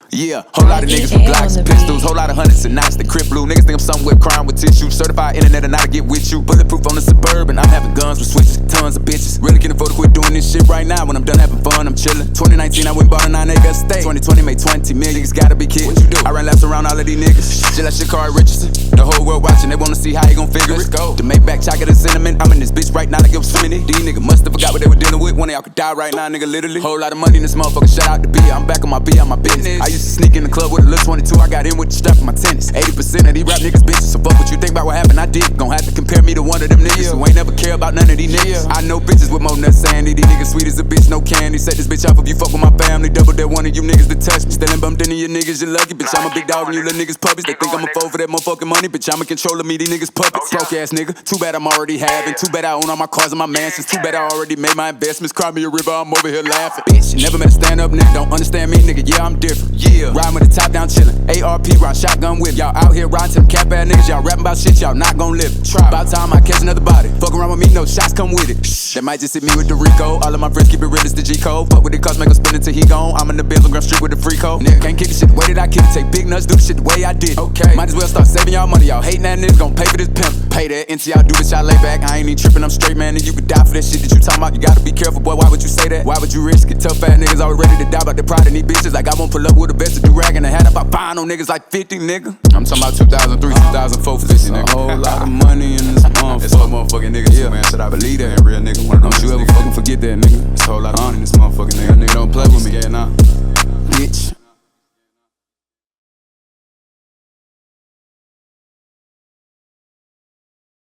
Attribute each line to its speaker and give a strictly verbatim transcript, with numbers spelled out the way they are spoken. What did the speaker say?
Speaker 1: Yeah, whole lot of niggas with Glocks and pistols, whole lot of hundreds and knots. The crib blue niggas think I'm something with crime with tissue. Certified internet and how to get with you. Bulletproof on the Suburban, I'm having guns with switches, tons of bitches. Really can afford to quit doing this shit right now. When I'm done having fun, I'm chillin'. twenty nineteen, I went and bought a nine acre estate. twenty twenty made twenty million. Niggas gotta be kidding. What you do? I ran laps around all of these niggas. Shit like Sha'Carri Richardson. The whole world watching, they wanna see how you gon' figure it. Let's go. The Maybach chocolate and cinnamon. I'm in this bitch right now like it was swimming it. These niggas must have forgot what they were dealing with. One of y'all could die right now, nigga, literally. Whole lot of money in this motherfucker. Shout out to B. I'm back on my B, on my business. I used to sneak in the club with a little twenty-two. I got in with the strap for my tennis. eighty percent of these rap niggas bitches. So fuck what you think about what happened, I did. Gon' have to compare me to one of them niggas who ain't never care about none of these niggas. I know bitches with more nuts sandy. These niggas sweet as a bitch, no candy. Set this bitch off if you fuck with my family. Double that one of you niggas to touch me. Still ain't bumped into your niggas, you lucky. Bitch, I'm a big dog and you little niggas puppies. They think I'm a fool for that motherfucking money. Bitch, I'm a controller, me, these niggas puppets. Broke ass nigga, too bad I'm already having. Too bad I own all my cars and my mansions. Too bad I already made my investments. Cry me a river, I'm over here laughing. Bitch, you never met a stand up nigga. Don't understand me, nigga, yeah, I'm different. Yeah, riding with the top down chillin'. A R P round shotgun whip. Y'all out here riding to them cap ass niggas. Y'all rapping about shit, y'all not gon' live. Try. About time I catch another body. Fuck around with me, no shots come with it. Shh. That might just hit me with the Rico. All of my friends keep it real as the G code. Fuck with it, cause make them spin it till he gone. I'm in the Benz on Grand Street with the free code. Nigga can't kick the shit the way that I kick it. Take big nuts, do the shit the way I did. Okay. Might as well start saving y'all money. Y'all hating that niggas gon' pay for this pimp. Pay that until y'all do this, y'all lay back. I ain't even tripping, I'm straight, man. And you could die for that shit that you talking about. You gotta be careful, boy. Why would you say that? Why would you risk it? Tough fat niggas always ready to die about their pride in these bitches. Like I won't pull up with a vest to do rag and a hat up. I buying on niggas like fifty, nigga. I'm talking about two thousand three, two thousand four for this nigga. A whole lot of money in this motherfucker. It's some motherfucking niggas, yeah, man. Should I believe that? Real nigga, one of them. Don't you ever fucking forget that, nigga. It's a whole lot of money in this motherfucking nigga. Nigga don't play with me. Yeah, nah.